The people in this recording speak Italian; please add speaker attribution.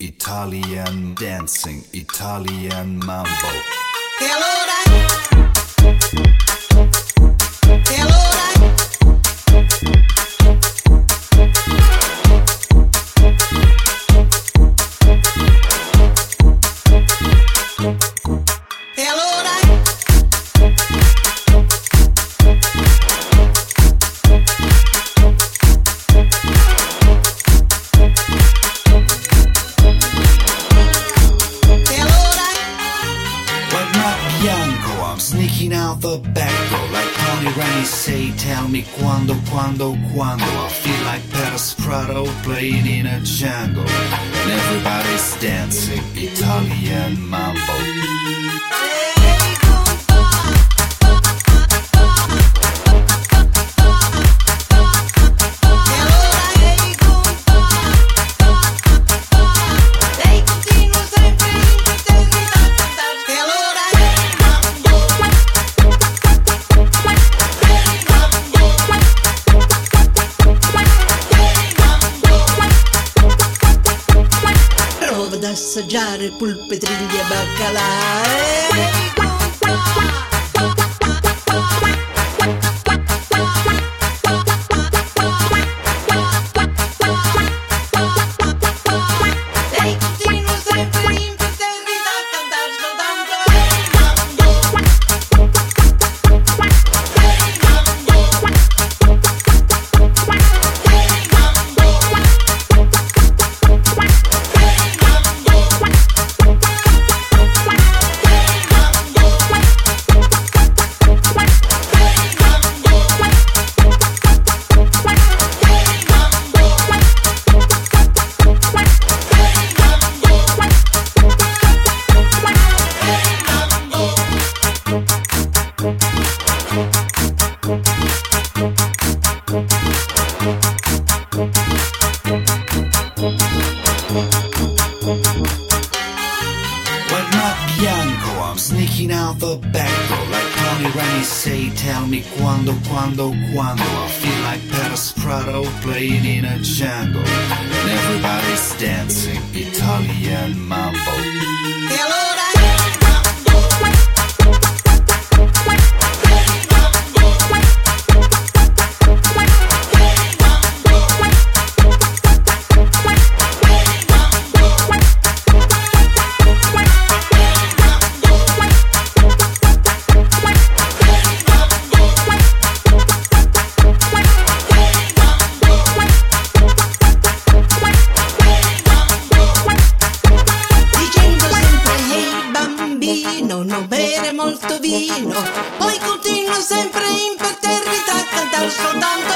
Speaker 1: Italian dancing, Italian mambo.
Speaker 2: E allora? E allora? E allora?
Speaker 1: Bianco, I'm sneaking out the back door like Tony Rani say, tell me quando, I feel like Paris Prado playing in a jungle and everybody's dancing Italian mambo.
Speaker 2: Ad assaggiare polpettrini e baccalà. Lei continua sempre imperterrita a cantar soltanto.
Speaker 1: Like not Bianco, I'm sneaking out the back door like Tony Rani say, tell me quando, I feel like Paris Prado playing in a jungle and everybody's dancing Italian mambo.
Speaker 2: E allora? Non bere molto vino, poi continuo sempre imperterrita a cantare soltanto.